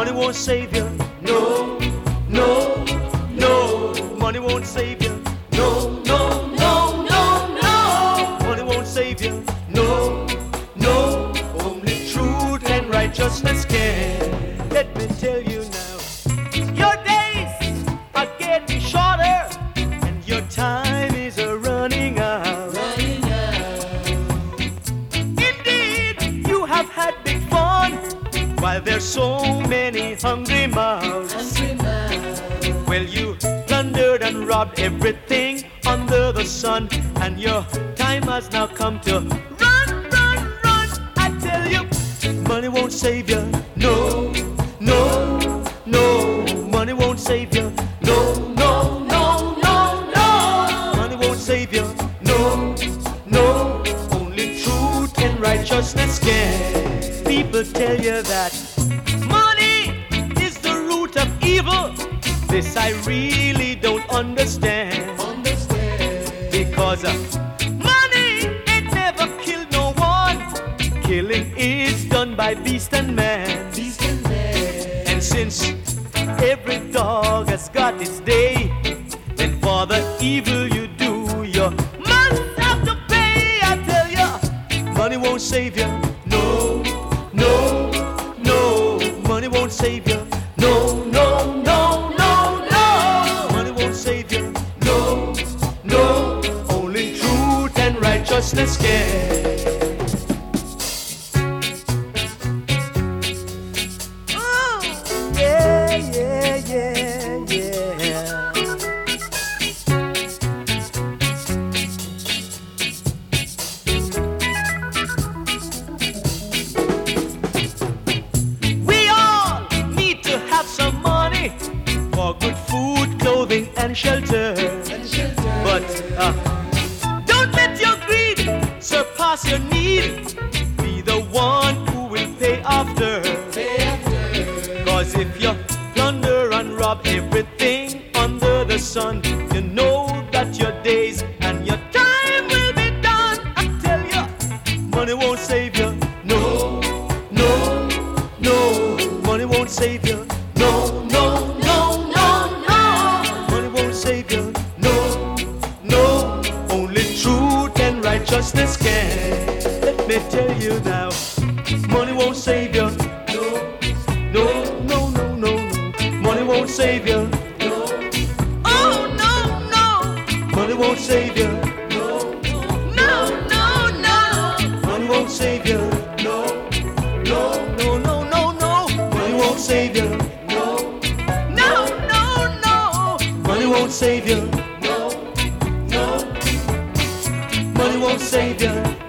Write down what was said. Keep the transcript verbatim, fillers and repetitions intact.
Money won't save you. No, no, no. Money won't save you. No, no, no, no, no. Money won't save you. No, no. Only truth and righteousness can. Let me tell you now. Your days are getting shorter, and your time is a running out. Running out. Indeed, you have had big fun, while there's so many hungry mouths. Hungry mouths. Well, you plundered and robbed everything under the sun, and your time has now come to run, run, run. I tell you, money won't save you. No, no, no. Money won't save you. No, no, no, no, no. Money won't save you. No, no. Only truth and righteousness can. People tell you that money is the root of evil. This I really don't understand. Understand. Because uh, money ain't never killed no one. Killing is done by beast and man. Beast and man. And since every dog has got its day, then for the evil you do, you must have to pay. I tell you, money won't save you. No, no, no. Money won't save you. No, no, no, no, no. Money won't save you. No, no. Only truth and righteousness can. Oh, yeah, yeah, yeah, yeah. We all need to have some money for good food, clothing, and shelter. And shelter. But uh, don't let your greed surpass your need. Be the one who will pay after. Pay after. Cause if you plunder and rob everything under the sun, you know that your days and your time will be done. I tell you, money won't save you. No, no, no. Money won't save you. No, no, no, no, no. Money won't save you. No, no. Only truth and righteousness can. Let me tell you now, money won't save you. No, no, no, no, no. Money won't save you. No, Oh, no, no. Money won't save you. no, No, no, no. Money won't save you. no, No, no, no, no, no. Money won't save you. no, No, no, no. Money won't save you. no, no. Money won't save you.